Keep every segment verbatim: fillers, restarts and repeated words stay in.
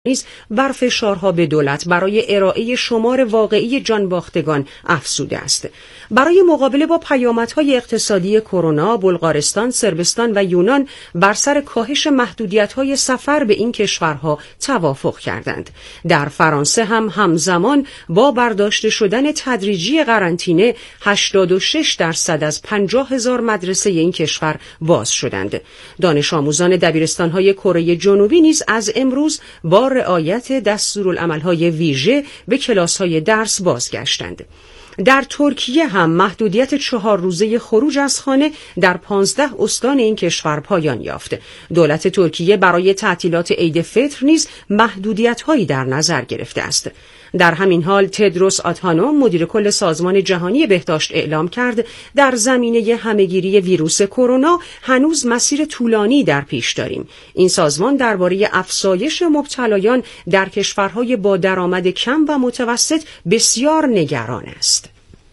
نیز بر فشارها به دولت برای ارائه شمار واقعی جانباختگان افزوده است. برای مقابله با پیامدهای اقتصادی کرونا، بلغارستان، صربستان و یونان بر سر کاهش محدودیت‌های سفر به این کشورها توافق کردند. در فرانسه هم همزمان با برداشته شدن تدریجی قرنطینه، هشتاد و شش درصد از پنجاه هزار مدرسه این کشور باز شدند. دانش آموزان دبیرستان‌های کره جنوبی نیز از امروز با رعایت دستورالعمل‌های ویژه به کلاس‌های درس بازگشتند. در ترکیه هم محدودیت چهار روزه خروج از خانه در پانزده استان این کشور پایان یافت. دولت ترکیه برای تعطیلات عید فطر نیز محدودیت‌هایی در نظر گرفته است. در همین حال تدروس آدهانوم، مدیر کل سازمان جهانی بهداشت، اعلام کرد در زمینه همهگیری ویروس کرونا هنوز مسیر طولانی در پیش داریم. این سازمان درباره افزایش مبتلایان در کشورهای با درآمد کم و متوسط بسیار نگران است.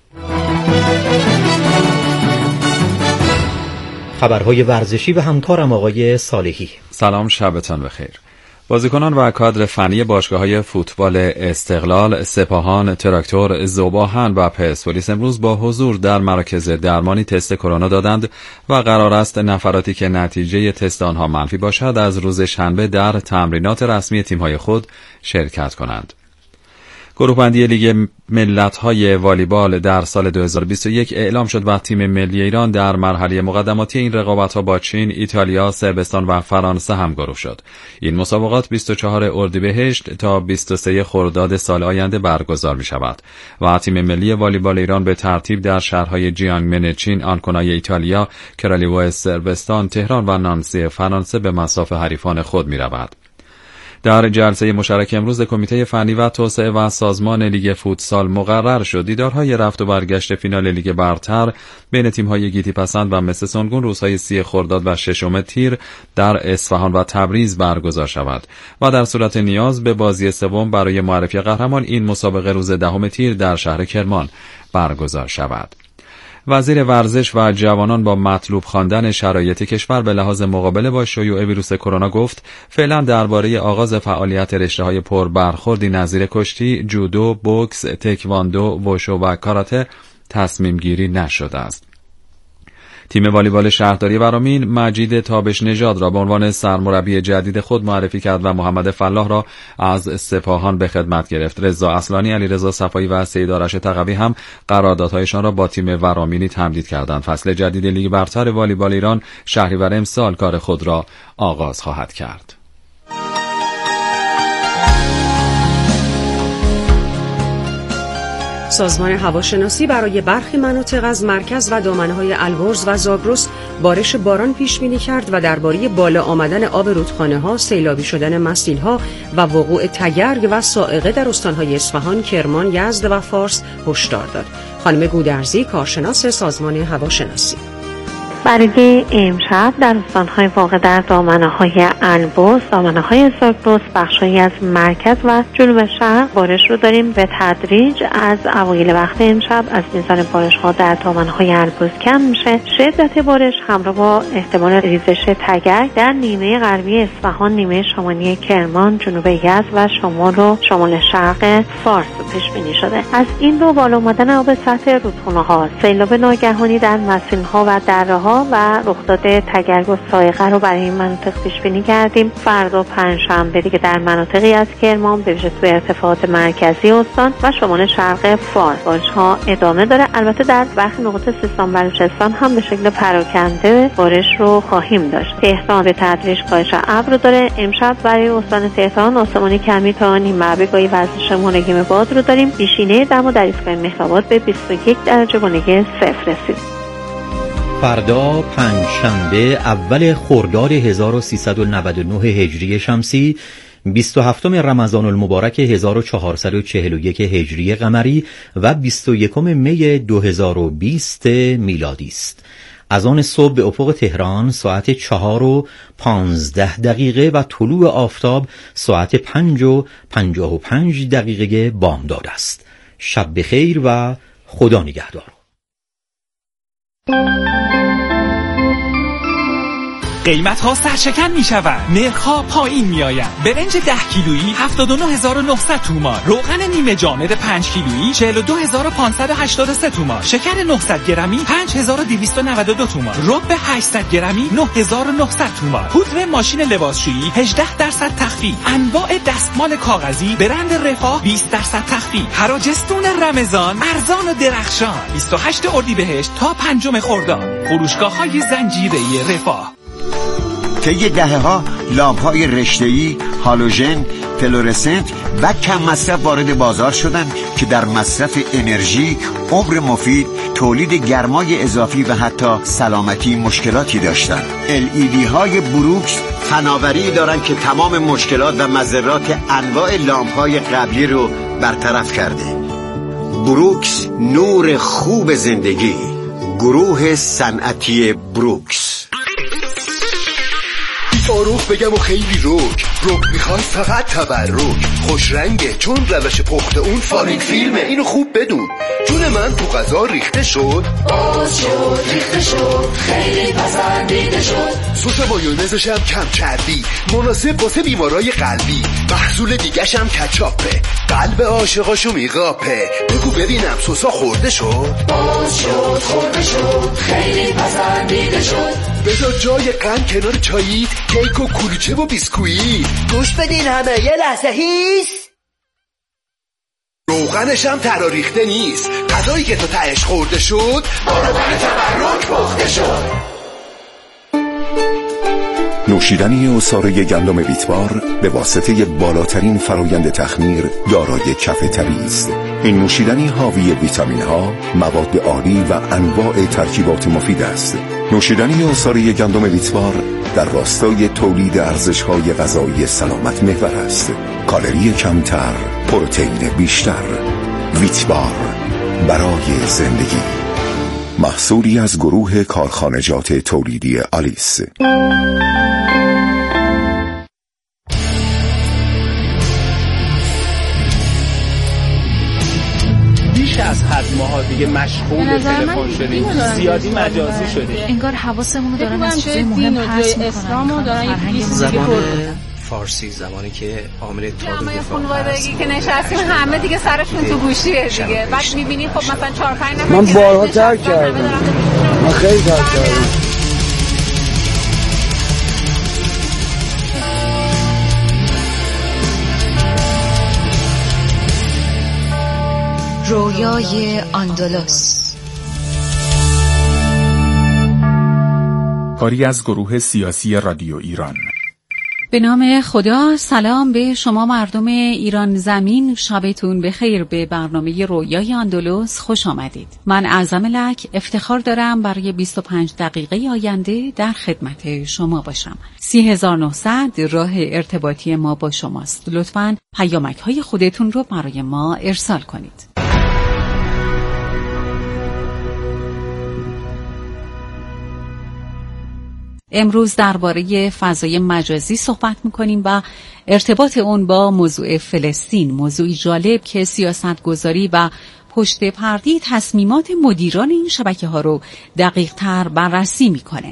خبرهای ورزشی و همکارم آقای صالحی. سلام، شبتان بخیر. بازیکنان و کادر فنی باشگاه‌های فوتبال استقلال، سپاهان، تراکتور، ذوب‌آهن و پرسپولیس امروز با حضور در مراکز درمانی تست کرونا دادند و قرار است نفراتی که نتیجه تست آنها منفی باشد از روز شنبه در تمرینات رسمی تیم‌های خود شرکت کنند. گروه بندی لیگ ملت‌های والیبال در سال دو هزار و بیست و یک اعلام شد و تیم ملی ایران در مرحله مقدماتی این رقابت‌ها با چین، ایتالیا، صربستان و فرانسه همگروه شد. این مسابقات بیست و چهارم اردیبهشت تا بیست و سوم خرداد سال آینده برگزار می‌شود و تیم ملی والیبال ایران به ترتیب در شهرهای جیانگمن چین، آنکونای ایتالیا، کرالیوو صربستان، تهران و نانسی فرانسه به مصاف حریفان خود می‌رود. در جلسه مشترک امروز کمیته فنی و توسعه و سازمان لیگ فوتسال مقرر شد دیدارهای رفت و برگشت فینال لیگ برتر بین تیم‌های گیتی پسند و مس سنگون روزهای سی خرداد و ششم تیر در اصفهان و تبریز برگزار شود و در صورت نیاز به بازی سوم برای معرفی قهرمان این مسابقه روز دهم تیر در شهر کرمان برگزار شود. وزیر ورزش و جوانان با مطلوب خواندن شرایط کشور به لحاظ مقابله با شیوع ویروس کرونا گفت فعلا درباره آغاز فعالیت رشته‌های پربرخوردی نظیر کشتی، جودو، بوکس، تکواندو، ووشو و کاراته تصمیم گیری نشده است. تیم والیبال شهرداری ورامین مجید تابش نژاد را به عنوان سرمربی جدید خود معرفی کرد و محمد فلاح را از سپاهان به خدمت گرفت. رضا اصلانی، علیرضا صفایی و سید آرش تقوی هم قراردادهایشان را با تیم ورامینی تمدید کردند. فصل جدید لیگ برتر والیبال ایران شهریور امسال کار خود را آغاز خواهد کرد. سازمان هواشناسی برای برخی مناطق از مرکز و دامنه‌های البرز و زاگرس بارش باران پیش بینی کرد و درباره بالا آمدن آب رودخانه‌ها، سیلابی شدن مسیل‌ها و وقوع تگرگ و صاعقه در استان‌های اصفهان، کرمان، یزد و فارس هشدار داد. خانم گودرزی، کارشناس سازمان هواشناسی: برای امشب در استان‌های واقع در دامنه‌های البرز، دامنه‌های زاگرس، بخش‌هایی از مرکز و جنوب شرق بارش رو داریم. به تدریج از اوایل وقت امشب از میزان بارش‌ها در دامنه‌های البرز کم میشه. شدت بارش همراه با احتمال ریزش تگرگ در نیمه غربی اصفهان، نیمه شمالی کرمان، جنوب یزد و شمال و شمال شرق فارس پیش بینی شده. از این رو بالا اومدن آب سطح رودخانه‌ها، سیلاب ناگهانی در مسیرها و دره‌ها و رخداد تگرگ و صاعقه رو برای این مناطق پیش بینی کردیم. فردا پنجشنبه دیگه در مناطقی از کرمان به ویژه توی ارتفاعات مرکزی استان و شمال شرق فارس بارش‌ها ادامه داره. البته در برخی نقاط سیستان بلوچستان هم به شکل پراکنده بارش رو خواهیم داشت. تهران به تدریج کاهش ابر داره. امشب برای استان تهران آسمان کمی تا نیمه‌ابری با وزش منگم باد رو داریم. بیشینه دما در ایستگاه مهرآباد به بیست و یک درجه با نگه صفر رسید. فردا پنجشنبه اول خرداد هزار و سیصد و نود و نه هجری شمسی، بیست و هفتم رمضان المبارک هزار و چهارصد و چهل و یک هجری قمری و بیست و یکم می دو هزار و بیست میلادی است. از آن صبح به افق تهران ساعت چهار و پانزده دقیقه و طلوع آفتاب ساعت پنج و پنجاه و پنج دقیقه بامداد است. شب بخیر و خدا نگهدار. قیمت ها سرشکن می شوند، نرخ ها پایین می آیند. برنج ده کیلویی هفتاد و نه هزار و نهصد تومان، روغن نیمه جامد پنج کیلویی چهل و دو هزار و پانصد و هشتاد و سه تومان، شکر نهصد گرمی پنج هزار و دویست و نود و دو تومان، رب هشتصد گرمی نه هزار و نهصد تومان، پودر ماشین لباسشویی هجده درصد تخفیف، انواع دستمال کاغذی برند رفاه بیست درصد تخفیف، حراجستون رمضان ارزان و درخشان. بیست و هشتم اردیبهشت تا پنجم خرداد، فروشگاه‌های زنجیره‌ای رفاه. طی دهه‌ها لامپ‌های رشته‌ای، هالوژن، فلورسنت و کم مصرف وارد بازار شدند که در مصرف انرژی، عمر مفید، تولید گرمای اضافی و حتی سلامتی مشکلاتی داشتند. ال ای دی های بروکس فناوری دارند که تمام مشکلات و مضرات انواع لامپ‌های قبلی رو برطرف کرده. بروکس، نور خوب زندگی. گروه صنعتی بروکس. فاروق بگم و خیلی روک روک میخواد فقط تبرک، خوش رنگه چون روش پخت اون فاریک فیلمه، اینو خوب بدون. جون من تو غذا ریخته شد، باز شد ریخته شد، خیلی پسندیده شد. سس مایونزش هم کم کردی، مناسب واسه بیمارای قلبی. محصول دیگه‌ش هم کچاپه، قلب عاشقاشو میقاپه. بگو ببینم سسا خورده شد، باز شد خورده شد، خیلی پسندیده شد. بذار جای قند کنار چاییت، کیک و کلوچه و بیسکویت. گوش بدین همه یه لحظه هیس. روغنش هم تراریخته نیست، غذایی که تو تهش خورده شد با روغن تبرک پخته شد. نوشیدنی عصاره گندم ویتبار به واسطه بالاترین فرایند تخمیر دارای کف طبیعی است. این نوشیدنی حاوی ویتامین ها، مواد عالی و انواع ترکیبات مفید است. نوشیدنی عصاره گندم ویتبار در راستای تولید ارزش‌های غذایی سلامت محور است. کالری کمتر، پروتئین بیشتر. ویتبار، برای زندگی. محصولی از گروه کارخانجات تولیدی آلیس. بیش از حد ماها دیگه مشغول تلفن شدیم، زیادی مجازی شدیم. انگار حواسمون رو دارن از چیزای مهم پرت میکنن. زبان فارسی زمانی که عامل تعادل خانوادگی که نشستیم همه دیگه سرشون تو گوشیه دیگه. بعد می‌بینیم خب مثلا چهار پنج نفر من بارها ترک کردم، من خیلی ترک کردم. رویای اندلس، کاری از گروه سیاسی رادیو ایران. به نام خدا. سلام به شما مردم ایران زمین، شبتون بخیر. به برنامه رویای اندلس خوش آمدید. من اعظم لک افتخار دارم برای بیست و پنج دقیقه آینده در خدمت شما باشم. سی هزار و نهصد راه ارتباطی ما با شماست. لطفاً پیامک های خودتون رو برای ما ارسال کنید. امروز درباره فضای مجازی صحبت می‌کنیم و ارتباط اون با موضوع فلسطین، موضوعی جالب که سیاستگذاری و پشت پرده تصمیمات مدیران این شبکه‌ها رو دقیق‌تر بررسی می‌کنه.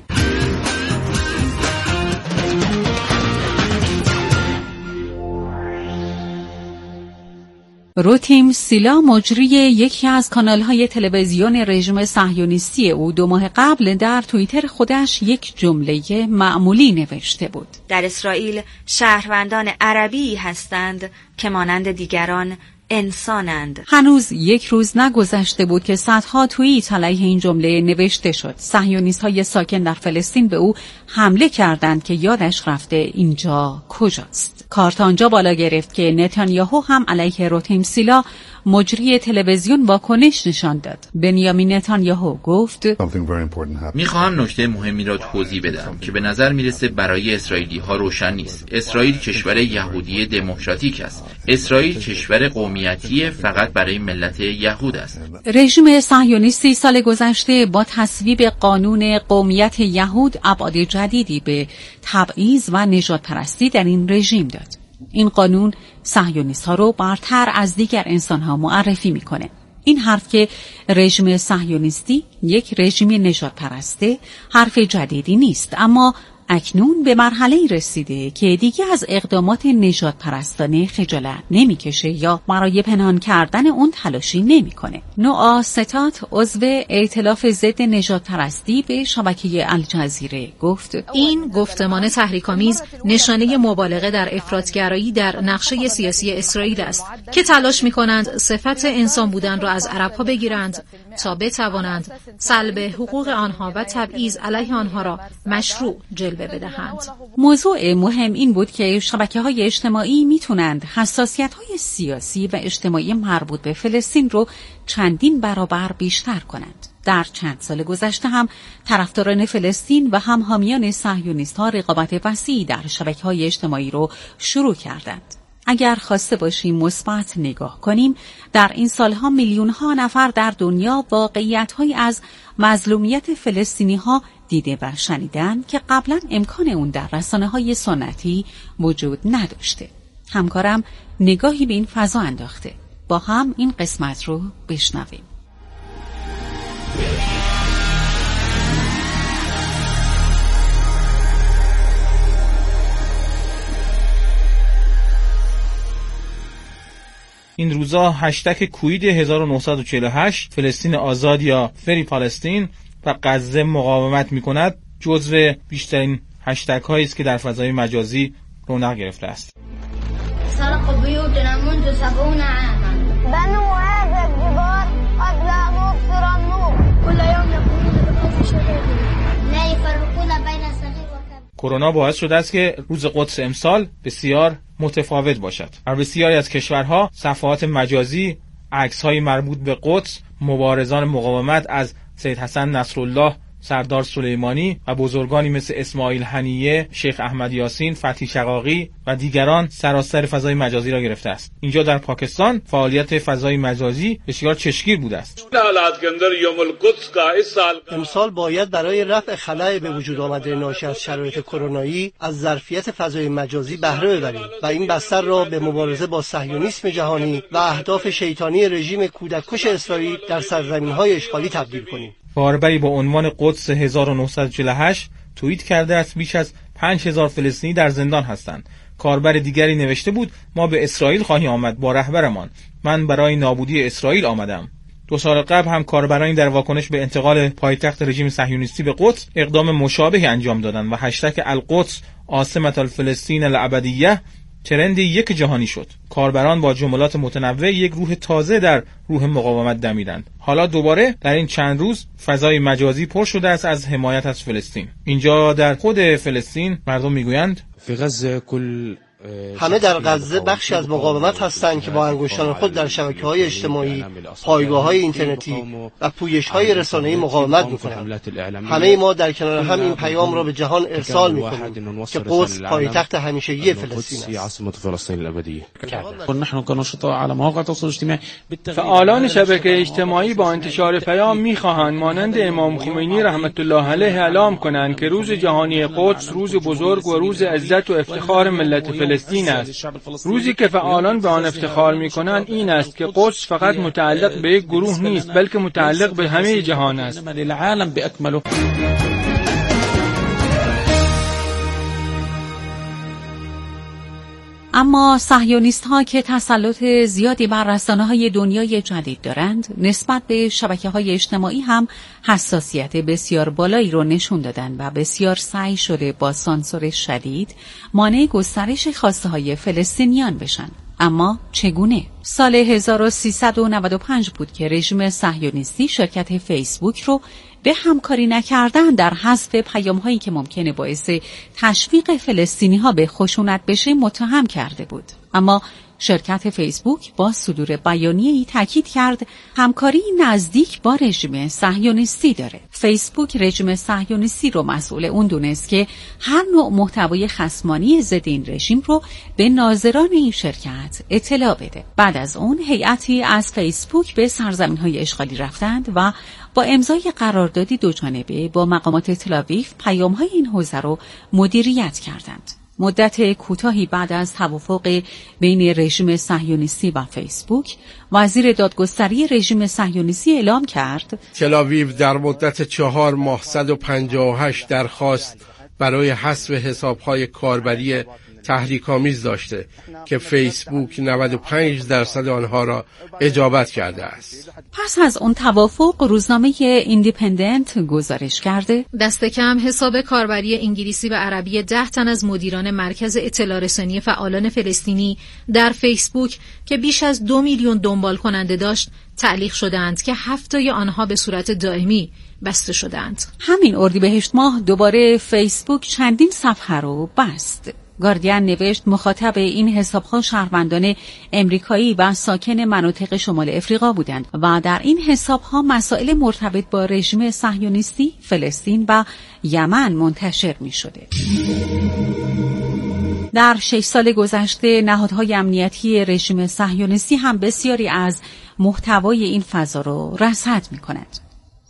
روتیم سیلا، مجری یکی از کانال‌های تلویزیون رژیم صهیونیستی او، دو ماه قبل در توییتر خودش یک جمله معمولی نوشته بود: در اسرائیل شهروندان عربی هستند که مانند دیگران انسانند. هنوز یک روز نگذشته بود که صدها توییت علیه این جمله نوشته شد. صهیونیست‌های ساکن در فلسطین به او حمله کردند که یادش رفته اینجا کجاست. کارت آنجا بالا گرفت که نتانیاهو هم علیه روتیم سیلا، مجری تلویزیون، واکنش نشان داد. بنیامین نتانیاهو گفت: میخواهم نکته مهمی را توضیح بدم که به نظر میرسه برای اسرائیلی ها روشن نیست. اسرائیل کشور یهودی دموکراتیک است. اسرائیل کشور قومیتی فقط برای ملت یهود است. رژیم صهیونیستی سال گذشته با تصویب قانون قومیت یهود ابعاد جدیدی به تبعیض و نژاد پرستی در این رژیم داد. این قانون صهیونیست‌ها رو برتر از دیگر انسان‌ها معرفی می‌کنه. این حرف که رژیم صهیونیستی یک رژیم نژاد پرسته حرف جدیدی نیست، اما اکنون به مرحله‌ای رسیده که دیگه از اقدامات نژاد پرستانه خجالت نمیکشه یا برای پنهان کردن اون تلاشی نمیکنه. نوآ ستات عضو ائتلاف ضد نژاد پرستی به شبکه الجزیره گفت: این گفتمان تحریک‌آمیز نشانه مبالغه در افراط‌گرایی در نقشه سیاسی اسرائیل است که تلاش می‌کنند صفت انسان بودن را از عرب‌ها بگیرند تا بتوانند سلب حقوق آنها و تبعیض علیه آنها را مشروع جلوه بدهند. موضوع مهم این بود که شبکه‌های اجتماعی میتونند حساسیت‌های سیاسی و اجتماعی مربوط به فلسطین رو چندین برابر بیشتر کنند. در چند سال گذشته هم طرفداران فلسطین و هم حامیان صهیونیست‌ها رقابت وسیعی در شبکه‌های اجتماعی رو شروع کردند. اگر خواسته باشیم مثبت نگاه کنیم، در این سالها میلیون‌ها نفر در دنیا واقعیت‌هایی از مظلومیت فلسطینی‌ها دیده و شنیدن که قبلا امکان اون در رسانه‌های سنتی وجود نداشته. همکارم نگاهی به این فضا انداخته. با هم این قسمت رو بشنویم. این روزا هشتگ کوید هزار و نهصد و چهل و هشت فلسطین آزاد یا فری پالستین و غزه مقاومت می‌کند جزو بیشترین هشتگ هایی است که در فضای مجازی رونق گرفته است. سرقوا بيوتنا منذ سبعين عاما بنوا هذا الجبار قبل أن نبصر النور كل يوم يقولون بقوم شديد لا يفرقون بين صغير وكبير. کرونا باعث شده است که روز قدس امسال بسیار متفاوت باشد. در بسیاری از کشورها صفحات مجازی عکس‌های مربوط به قدس مبارزان مقاومت از سید حسن نصرالله، سردار سلیمانی و بزرگانی مثل اسماعیل هنیه، شیخ احمد یاسین، فتحی شقاقی و دیگران سراسر فضای مجازی را گرفته است. اینجا در پاکستان فعالیت فضای مجازی بسیار چشمگیر بوده است. امسال باید برای رفع خلأ به وجود آمده ناشی از شرایط کرونایی از ظرفیت فضای مجازی بهره ببریم و این بستر را به مبارزه با صهیونیسم جهانی و اهداف شیطانی رژیم کودککش اسرائیل در سرزمین‌های اشغالی تبدیل کنیم. کاربری با عنوان قدس هزار و نهصد و چهل و هشت توییت کرده است بیش از پنج هزار فلسطینی در زندان هستند. کاربر دیگری نوشته بود ما به اسرائیل خواهیم آمد با رهبرمان. من برای نابودی اسرائیل آمدم. دو سال قبل هم کاربرانی در واکنش به انتقال پایتخت رژیم صهیونیستی به قدس اقدام مشابهی انجام دادند و هشتگ القدس عاصمة الفلسطین الابدیه ترند یک جهانی شد. کاربران با جملات متنوع یک روح تازه در روح مقاومت دمیدند. حالا دوباره در این چند روز فضای مجازی پر شده است از حمایت از فلسطین. اینجا در خود فلسطین مردم میگویند فی غزه کل همه در غزه بخشی از مقاومت هستند که با انگشتان خود در شبکه‌های اجتماعی، پایگاه‌های اینترنتی و پویش‌های رسانه‌ای مقاومت می‌کنند. همه ما در کنار هم این پیام را به جهان ارسال می‌کنیم که قدس پایتخت همیشگی فلسطین است. فعالان شبکه اجتماعی با انتشار پیام می‌خواهند مانند امام خمینی رحمت الله علیه اعلام کنند که روز جهانی قدس روز بزرگ و روز عزت و افتخار ملت فلسطین است. روزی که فعالان به آن افتخار می‌کنند این است که قدس فقط متعلق به یک گروه نیست بلکه متعلق به همه جهان است. اما صهیونیست‌ها که تسلط زیادی بر رسانه‌های دنیای جدید دارند، نسبت به شبکه‌های اجتماعی هم حساسیت بسیار بالایی رو نشون دادن و بسیار سعی شده با سانسور شدید مانع گسترش خواسته‌های فلسطینیان بشن. اما چگونه؟ سال هزار و سیصد و نود و پنج بود که رژیم صهیونیستی شرکت فیسبوک رو به همکاری نکردن در حذف پیام‌هایی که ممکنه باعث تشویق فلسطینی‌ها به خشونت بشه متهم کرده بود. اما شرکت فیسبوک با صدور بیانیه‌ای تاکید کرد همکاری نزدیک با رژیم صهیونیستی داره. فیسبوک رژیم صهیونیستی رو مسئول اون دونست که هر نوع محتوای خصمانی ضد این رژیم رو به ناظران این شرکت اطلاع بده. بعد از اون هیئتی از فیسبوک به سرزمین‌های اشغالی رفتند و با امضای قراردادی دوجانبه با مقامات تل‌آویو پیام‌های این حوزه رو مدیریت کردند. مدت کوتاهی بعد از توافق بین رژیم صهیونیستی و فیسبوک، وزیر دادگستری رژیم صهیونیستی اعلام کرد تل‌آویو در مدت چهار ماه صد و پنجاه و هشت درخواست برای حذف حساب‌های کاربری تحریک‌آمیز داشته که فیسبوک نود و پنج درصد آنها را اجابت کرده است. پس از اون توافق روزنامه ایندیپندنت گزارش کرده دست کم حساب کاربری انگلیسی و عربی ده تن از مدیران مرکز اطلاع رسانی فعالان فلسطینی در فیسبوک که بیش از دو میلیون دنبال کننده داشت تعلیق شدند که هفتای آنها به صورت دائمی بسته شدند. همین اردیبهشت ماه دوباره فیسبوک چندین صفحه رو بست. گاردین نوشت مخاطب این حساب‌ها شهروندان امریکایی و ساکن مناطق شمال افریقا بودند و در این حساب‌ها مسائل مرتبط با رژیم صهیونیستی فلسطین و یمن منتشر می‌شده. در شش سال گذشته نهادهای امنیتی رژیم صهیونیستی هم بسیاری از محتوای این فضا رو رصد می‌کنند.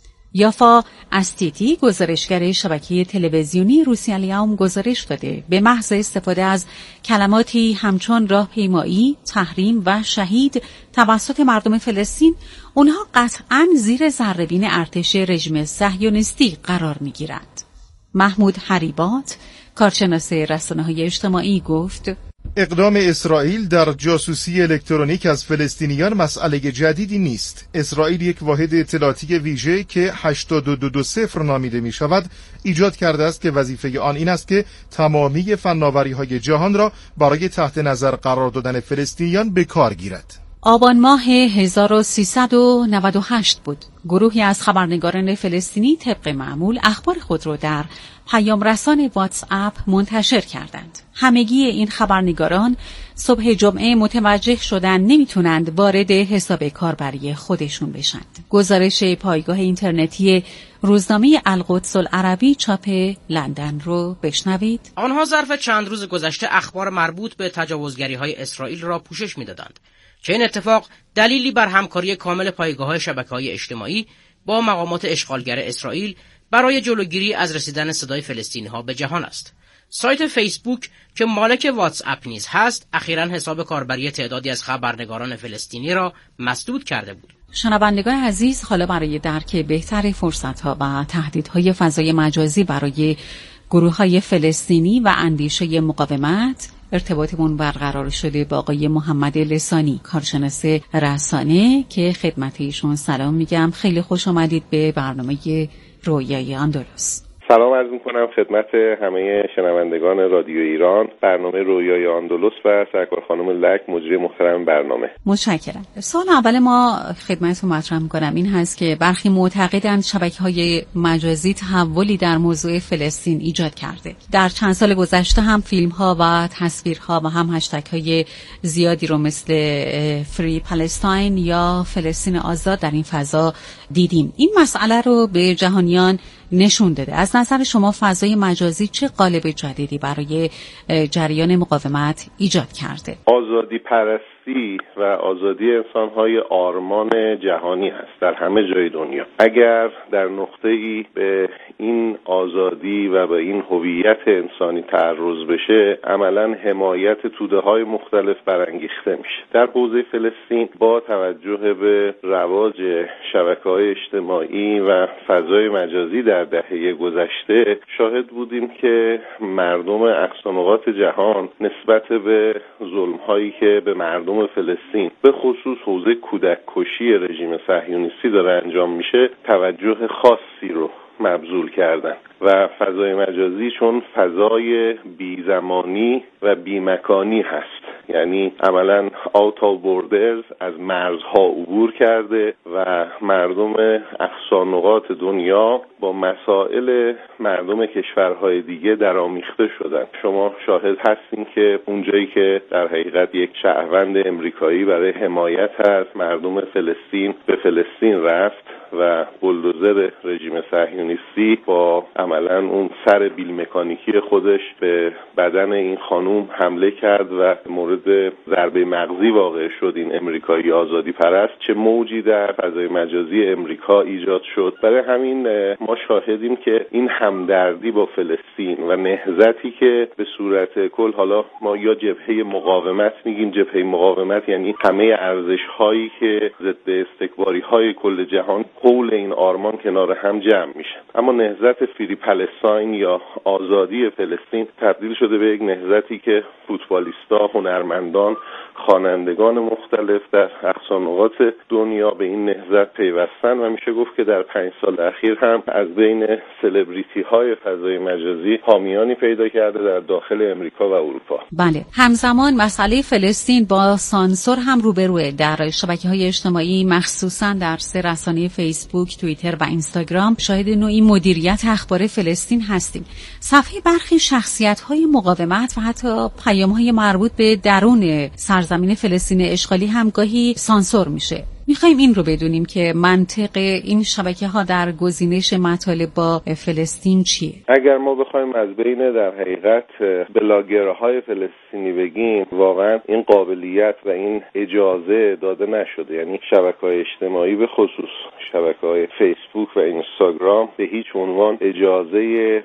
یافا استیتی گزارشگر شبکه تلویزیونی روسیه الیوم گزارش داده به محض استفاده از کلماتی همچون راهپیمایی، تحریم و شهید توسط مردم فلسطین، اونها قطعاً زیر ذره‌بین ارتش رژیم صهیونیستی قرار می‌گیرند. محمود حریبات کارشناس رسانه‌های اجتماعی گفت اقدام اسرائیل در جاسوسی الکترونیک از فلسطینیان مسئله جدیدی نیست. اسرائیل یک واحد اطلاعاتی ویژه که هشتاد و دو دو صفر نامیده می شود ایجاد کرده است که وظیفه آن این است که تمامی فناوری‌های جهان را برای تحت نظر قرار دادن فلسطینیان به کار گیرد. آبان ماه هزار و سیصد و نود و هشت بود. گروهی از خبرنگاران فلسطینی طبق معمول اخبار خود را در پیام رسان واتس اپ منتشر کردند. همگی این خبرنگاران صبح جمعه متوجه شدند نمیتونند وارد حساب کاربری خودشون بشند. گزارش پایگاه اینترنتی روزنامه القدس العربی چاپ لندن رو بشنوید. آنها ظرف چند روز گذشته اخبار مربوط به تجاوزگری‌های اسرائیل را پوشش می‌دادند. چه این اتفاق دلیلی بر همکاری کامل پایگاه‌های شبکه‌های اجتماعی با مقامات اشغالگر اسرائیل برای جلوگیری از رسیدن صدای فلسطینی‌ها به جهان است. سایت فیسبوک که مالک واتس اپ نیز هست، اخیراً حساب کاربری تعدادی از خبرنگاران فلسطینی را مسدود کرده بود. شنوندگان عزیز، حالا برای درک بهتر فرصت‌ها و تهدیدهای فضای مجازی برای گروه‌های فلسطینی و اندیشه مقاومت ارتباطمون برقرار شده با آقای محمد لسانی، کارشناس رسانه، که خدمت ایشون سلام میگم. خیلی خوش آمدید به برنامه رویای اندلس. سلام عرض میکنم خدمت همه شنوندگان رادیو ایران، برنامه رویای اندلس و سرکار خانم لک، مجری محترم برنامه. متشکرم. سوال اول ما خدمتتون مطرح میکنم این هست که برخی معتقدند شبکه‌های مجازی تحولی در موضوع فلسطین ایجاد کرده. در چند سال گذشته هم فیلم‌ها و تصویرها و هم هشتگ‌های زیادی رو مثل فری پالستاین یا فلسطین آزاد در این فضا دیدیم. این مسئله رو به جهانیان نشون داده. از نظر شما فضای مجازی چه قالب جدیدی برای جریان مقاومت ایجاد کرده؟ آزادی پرستی و آزادی انسان‌های آرمان جهانی هست در همه جای دنیا. اگر در نقطه‌ای به این آزادی و به این هویت انسانی تعرض بشه، عملاً حمایت توده‌های مختلف برانگیخته میشه. در حوزه فلسطین با توجه به رواج شبکه‌های اجتماعی و فضای مجازی در دهه گذشته شاهد بودیم که مردم اقصا نقاط جهان نسبت به ظلم‌هایی که به مردم فلسطین به خصوص حوزه کودک کشی رژیم صهیونیستی داره انجام میشه توجه خاصی رو مبذول کردن و فضای مجازی چون فضای بی زمانی و بی مکانی هست، یعنی عملاً out of borders، از مرزها عبور کرده و مردم اقصا نقاط دنیا با مسائل مردم کشورهای دیگه درآمیخته شدن. شما شاهد هستین که اونجایی که در حقیقت یک شهروند امریکایی برای حمایت از مردم فلسطین به فلسطین رفت و بولدوزر رژیم صهیونیستی با عملاً اون سر بیل مکانیکی خودش به بدن این خانوم حمله کرد و مورد ضربه مغزی واقع شد این امریکایی آزادی پرست، چه موجی در فضای مجازی امریکا ایجاد شد. برای همین ما شاهدیم که این همدردی با فلسطین و نهضتی که به صورت کل، حالا ما یا جبهه مقاومت میگیم، جبهه مقاومت یعنی همه ارزش‌هایی که ضد استکباری‌های کل جهان حول این آرمان کنار هم جمع میشن. اما نهضت فری پلستاین یا آزادی فلسطین تبدیل شده به یک نهضتی که فوتبالیستا، هنرمندان، خوانندگان مختلف در اقصانقاط دنیا به این نهضت پیوستن و میشه گفت که در پنج سال اخیر هم از بین سلبریتی های فضای مجازی حامیانی پیدا کرده در داخل امریکا و اروپا. بله، همزمان مسئله فلسطین با سانسور هم روبروه. در شبکه‌های اجتماعی مخصوصا در سه رسانه فیسبوک، توییتر و اینستاگرام شاهد نوعی مدیریت اخبار فلسطین هستیم. صفحه برخی شخصیت‌های مقاومت و حتی پیام‌های مربوط به درون سرزمین فلسطین اشغالی هم گاهی سانسور میشه. میخوایم این رو بدونیم که منطق این شبکه‌ها در گزینش مطالب با فلسطین چیه؟ اگر ما بخوایم از بین در حقیقت بلاگرهای فلسطینی بگیم، واقعا این قابلیت و این اجازه داده نشده. یعنی شبکه‌های اجتماعی به خصوص شبکه‌های فیسبوک و اینستاگرام به هیچ عنوان اجازه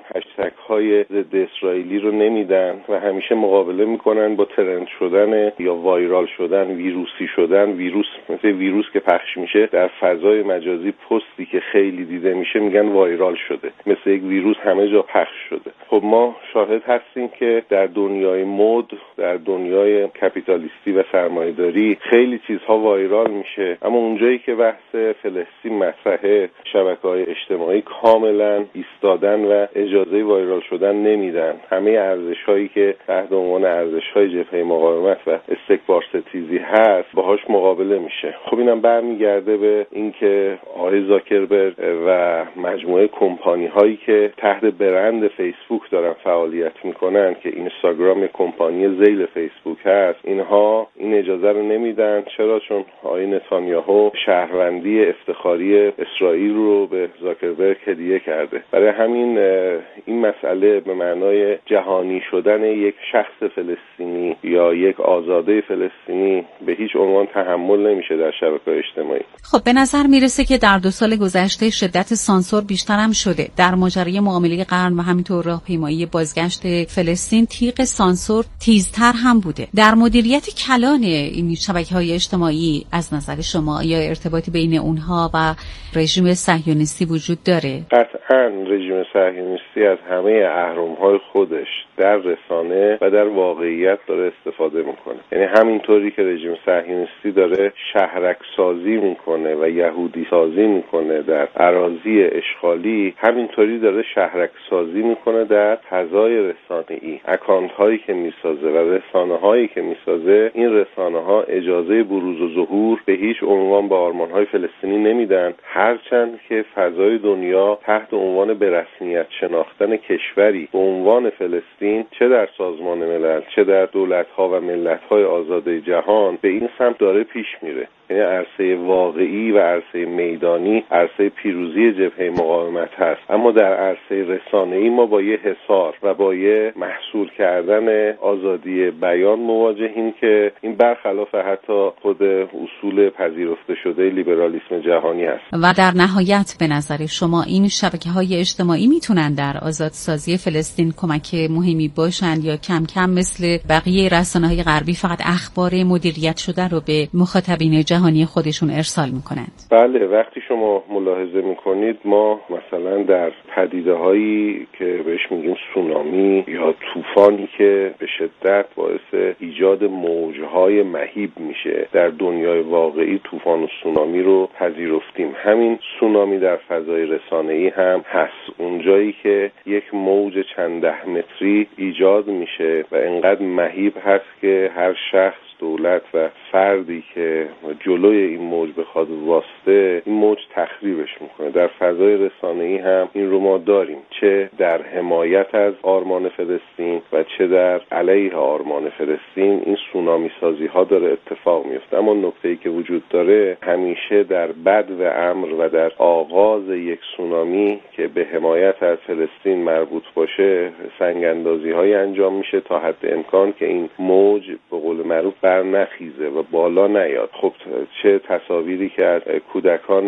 هشتگ‌های ضد اسرائیلی رو نمیدن و همیشه مقابله میکنن با ترند شدن یا وایرال شدن، ویروسی شدن. ویروس مثل ویروس که پخش میشه در فضای مجازی، پستی که خیلی دیده میشه میگن وایرال شده، مثل یک ویروس همه جا پخش شده. خب ما شاهد هستیم که در دنیای مد، در دنیای کپیتالیستی و سرمایه‌داری خیلی چیزها وایرال میشه، اما اونجایی که بحث فلسطین مطرحه، شبکه‌های اجتماعی کاملا ایستادن و اجازه وایرال شدن نمیدن. همه ارزش‌هایی که تحت عنوان ارزش‌های جبهه مقاومت و استکبار ستیزی هست باهاش مقابله میشه. خب اینم برمیگرده به اینکه آقای زاکربرگ و مجموعه کمپانی هایی که تحت برند فیسبوک دارن فعالیت میکنن که اینستاگرام کمپانی ذیل فیسبوک هست، اینها این اجازه رو نمیدن. چرا؟ چون آقای نتانیاهو شهروندی افتخاری اسرائیل رو به زاکربرگ هدیه کرده. برای همین این مسئله به معنای جهانی شدن یک شخص فلسطینی یا یک آزاده فلسطینی به هیچ عنوان تحمل نمیشه در شبکه‌های اجتماعی. خب به نظر میرسه که در دو سال گذشته شدت سانسور بیشتر هم شده. در ماجرای معامله قرن و همینطور راهپیمایی بازگشت فلسطین تیغ سانسور تیزتر هم بوده. در مدیریت کلان این شبکه‌های اجتماعی از نظر شما یا ارتباطی بین اونها و رژیم صهیونیستی وجود داره؟ قطعاً رژیم صهیونیستی از همه اهرم‌های خودش در رسانه و در واقعیت داره استفاده میکنه. یعنی همینطوری که رژیم صهیونیستی داره شهرک سازی میکنه و یهودی سازی میکنه در اراضی اشغالی، همینطوری داره شهرک سازی میکنه در فضای رسانه‌ای. اکانت هایی که میسازه و رسانه هایی که میسازه، این رسانه ها اجازه بروز و ظهور به هیچ عنوان به آرمان های فلسطینی نمیدن، هرچند که فضای دنیا تحت عنوان به رسمیت شناختن کشوری به عنوان فلسطین، چه در سازمان ملل چه در دولت ها و ملت های آزاده جهان، به این سمت داره پیش میره. یعنی عرصه واقعی و عرصه میدانی عرصه پیروزی جبهه مقاومت هست، اما در عرصه رسانه‌ای ما با یه حصار و با یه محصور کردن آزادی بیان مواجهیم که این برخلاف حتی خود اصول پذیرفته شده لیبرالیسم جهانی است. و در نهایت به نظر شما این شبکه‌های اجتماعی میتونن در آزادسازی فلسطین کمک مهمی باشند یا کم کم مثل بقیه رسانه‌های غربی فقط اخبار مدیریت شده رو به مخاطبین جهانی خودشون ارسال میکنند؟ بله، وقتی شما ملاحظه میکنید ما مثلا در پدیده‌هایی که بهش میگیم سونامی یا طوفانی که به شدت باعث ایجاد موجهای مهیب میشه، در دنیای واقعی طوفان و سونامی رو پذیرفتیم. همین سونامی در فضای رسانه‌ای هم هست، اونجایی که یک موج چند ده متری ایجاد میشه و انقدر مهیب هست که هر شخص، دولت و فردی که جلوی این موج بخواد واسطه، این موج تخریبش میکنه. در فضای رسانه‌ای هم این رو ما داریم، چه در حمایت از آرمان فلسطین و چه در علیه آرمان فلسطین این سونامی سازی ها داره اتفاق میفته. اما نکته‌ای که وجود داره، همیشه در بد و امر و در آغاز یک سونامی که به حمایت از فلسطین مربوط باشه سنگ اندازی های انجام میشه تا حد امکان که این موج به قول معروف نخیزه و بالا نیاد. خب چه تصاویری که از کودکان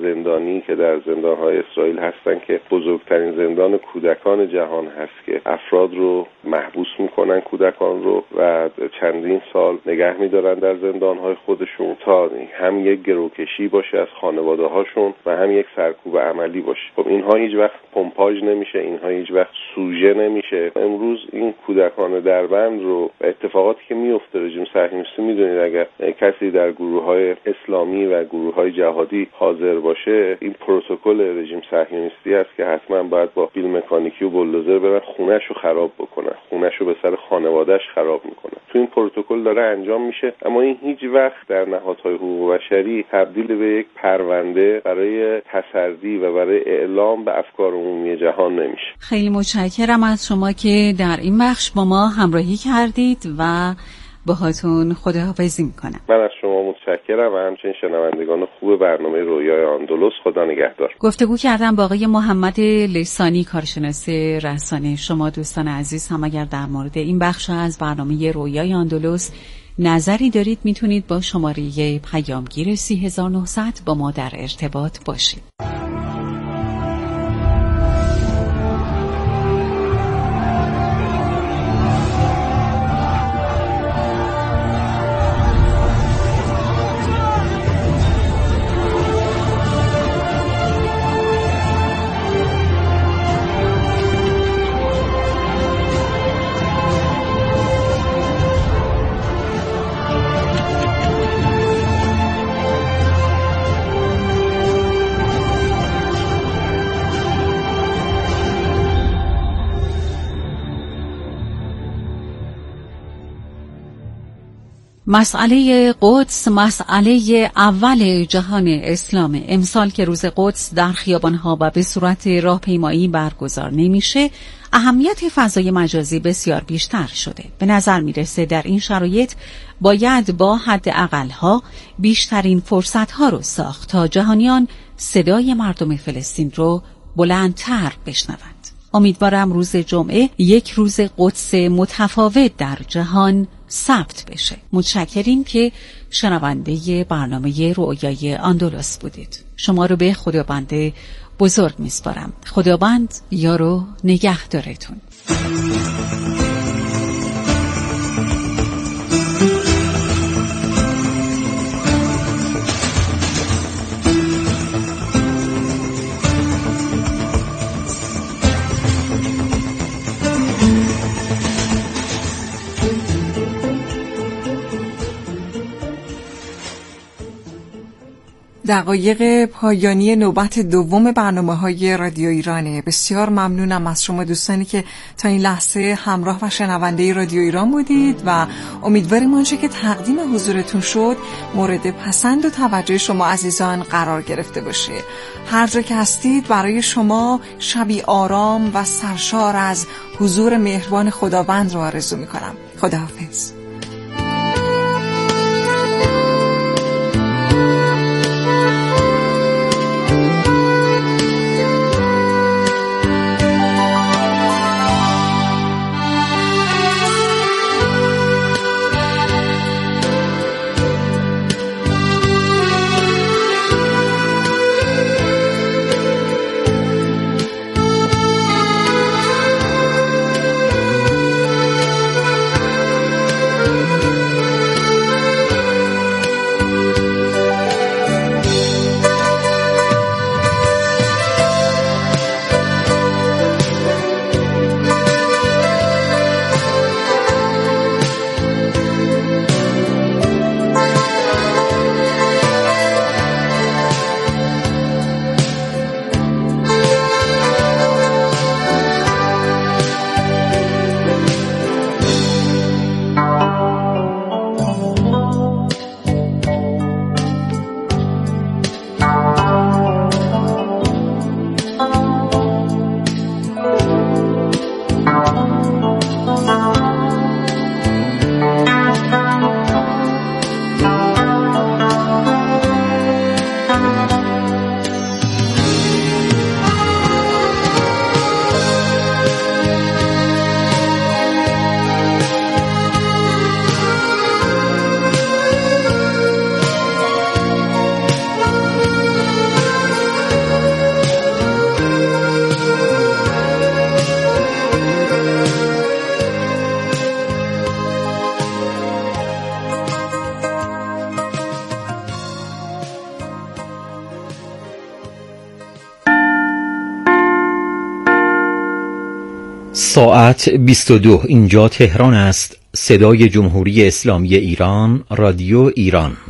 زندانی که در زندان‌های اسرائیل هستن که بزرگترین زندان کودکان جهان هست که افراد رو محبوس میکنن، کودکان رو، و چندین سال نگه میدارن در زندان‌های خودشون تا هم یک گروکشی باشه از خانواده‌هاشون و هم یک سرکوب عملی باشه. خب اینها هیچ وقت پمپاژ نمیشه، اینها هیچ وقت سوژه نمیشه. امروز این کودکان دربند رو اتفاقاتی که میفته رژیم صهیونیستی، میدونید اگر کسی در گروه‌های اسلامی و گروه‌های جهادی حاضر باشه، این پروتکل رژیم صهیونیستی است که حتما باید با بیل مکانیکی و بولدوزر برن خونه‌شو خراب بکنن، خونه‌شو به سر خانواده‌اش خراب میکنن. تو این پروتکل داره انجام میشه، اما این هیچ وقت در نهادهای حقوق بشری تبدیل به یک پرونده برای تسری و برای اعلام به افکار عمومی جهان نمیشه. خیلی متشکرم از شما که در این بخش با ما همراهی کردید و باهاتون خداحافظی میکنم. من از شما متشکرم و همچنین شنوندگان خوب برنامه رویای آندلس. خدا نگهدار. گفتگو کردم با آقای محمد لسانی، کارشناس رسانه. شما دوستان عزیز هم اگر در مورد این بخش از برنامه رویای آندلس نظری دارید میتونید با شماره پیامگیر سی هزار و نهصد با ما در ارتباط باشید. مسئله قدس مسئله اول جهان اسلام. امسال که روز قدس در خیابان‌ها و به صورت راهپیمایی برگزار نمیشه، اهمیت فضای مجازی بسیار بیشتر شده. به نظر میرسه در این شرایط باید با حد اقل‌ها بیشترین فرصت‌ها رو ساخت تا جهانیان صدای مردم فلسطین رو بلندتر بشنوند. امیدوارم روز جمعه یک روز قدس متفاوت در جهان ثبت بشه. متشکریم که شنونده برنامه رویای آندلس بودید. شما رو به خداوند بزرگ میسپارم. خداوند یار و نگهدارتون. دقایق پایانی نوبت دوم برنامه‌های رادیو ایرانه. بسیار ممنونم از شما دوستانی که تا این لحظه همراه و شنونده رادیو ایران بودید و امیدواریم آنچه که تقدیم حضورتون شد مورد پسند و توجه شما عزیزان قرار گرفته باشه. هر جا که هستید برای شما شبی آرام و سرشار از حضور مهربان خداوند رو آرزو می‌کنم. خداحافظ. ساعت بیست و دو، اینجا تهران است. صدای جمهوری اسلامی ایران، رادیو ایران.